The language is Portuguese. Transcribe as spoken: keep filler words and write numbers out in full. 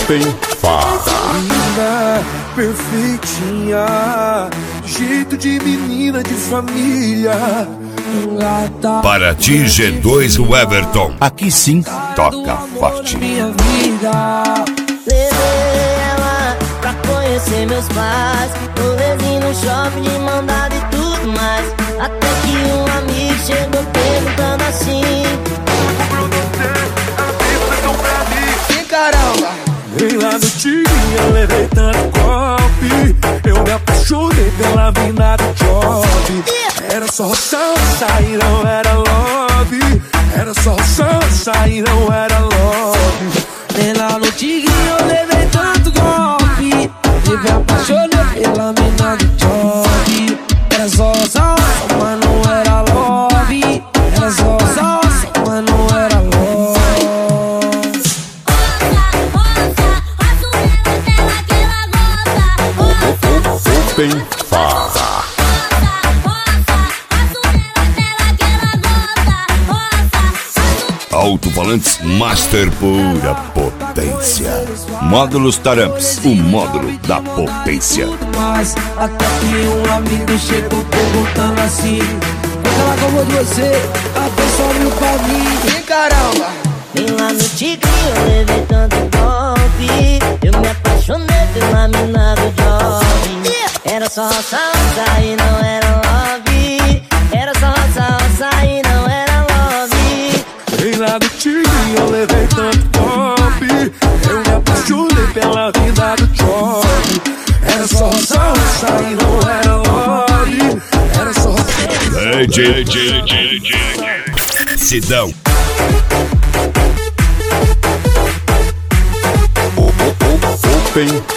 Open Farra. Linda, perfeitinha, jeito de menina de família. Para ti, G dois o Everton. Aqui sim, toca forte. Minha vida. Levei ela pra conhecer meus pais, rolezinho no shopping de mandado e tudo mais. Até que um amigo chegou perguntando assim: Que caramba! Nem lá no Tigre eu levei tanto golpe. Eu me apaixonei pela mina do job. Era só salsa e não era love. Era só salsa e não era love. Nem lá no Tigre eu levei tanto golpe. Eu me apaixonei pela mina do job. Era só salsa, mas não era love. Era só salsa, mas não era love. Open Farra. Alto-falantes Master, pura potência. Módulos Taramps, o módulo da potência. Mas até que um amigo chegou perguntando assim: quando ela gostou de você, a pessoa olhou pra mim. Que caramba! nem lá no Tigre eu levei tanto golpe. Eu me apaixonei pela mina do job. Era só salsa e não era love. Era só salsa e não era love. Nem lá no Tigre eu levei tanto golpe. Eu me apaixonei pela vida do job. Era só salsa e não era love. Era só D J Sidão. Open